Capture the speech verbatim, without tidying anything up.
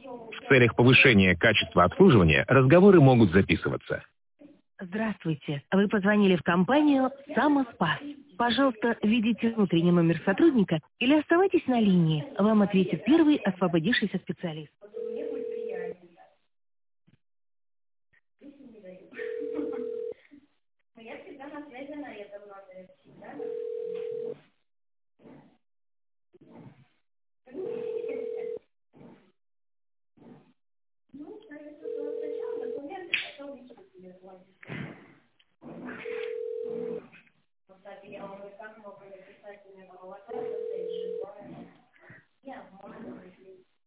В целях повышения качества обслуживания разговоры могут записываться. Здравствуйте. Вы позвонили в компанию «Самоспас». Пожалуйста, введите внутренний номер сотрудника или оставайтесь на линии. Вам ответит первый освободившийся специалист. Я всегда на связи на этом номере.